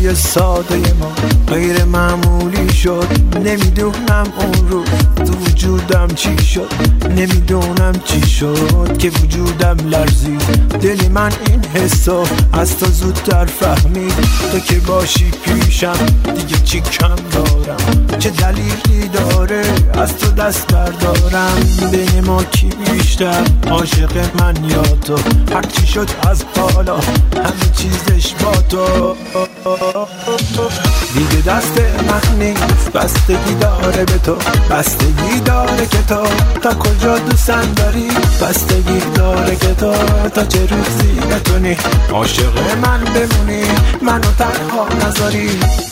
روزای ساده ما غیر معمولی شد. نمیدونم اون رو تو وجودم چی شد، نمیدونم چی شد که وجودم لرزید. دل من این حسو از تو زودتر فهمید. تو که باشی پیشم دیگه چی کم دارم، چه دلیلی داره از تو دست بردارم. بین ما کی بیشتر عاشق من یا تو؟ هرچی شد از حالا همه چیزش با تو. دیگه دست من نیست، بستگی داره به تو، بستگی داره که تو تا کجا دوستم داری، بستگی داره که تو تا چه روزی بتونی عاشق من بمونی، منو تنها نذاری.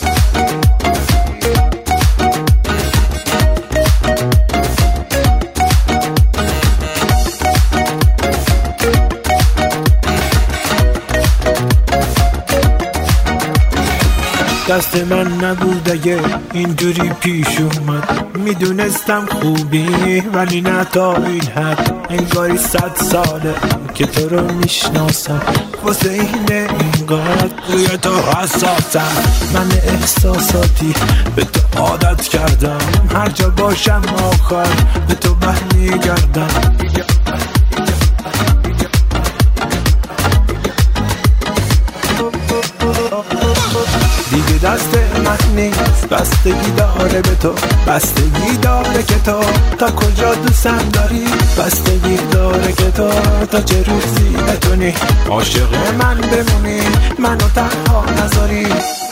دست من نبود اگه اینجوری پیش اومد، میدونستم خوبی ولی نه تا این حد. انگاری 100 ساله که تو رو میشناسم، واسه اینه اینقدر روی تو حساسم. من احساساتی به تو عادت کردم، هر جا باشم آخر به تو برمیگردم. دیگه دست من نیست، بستگی داره به تو، بستگی داره که تو تا کجا دوستم داری، بستگی داره که تو تا چه روزی بتونی عاشق من بمونی، منو تنها نذاری.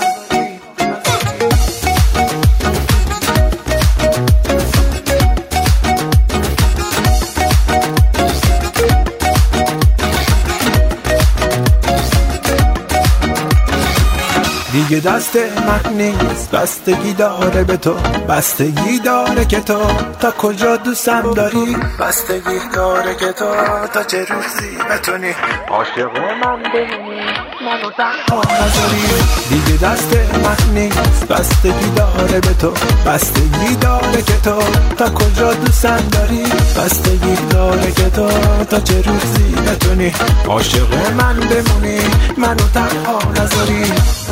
دیگه دست من نیست، بستگی داره به تو، بستگی داره که تو تا کجا دوستم داری، بستگی داره که تو تا چه روزی بتونی عاشق من بمونی، منو تنها نذاری. دیگه دست من نیست، بستگی داره به تو، بستگی داره که تو تا کجا دوستم داری، بستگی داره که تو تا چه روزی بتونی عاشق من بمونی، منو تنها نذاری.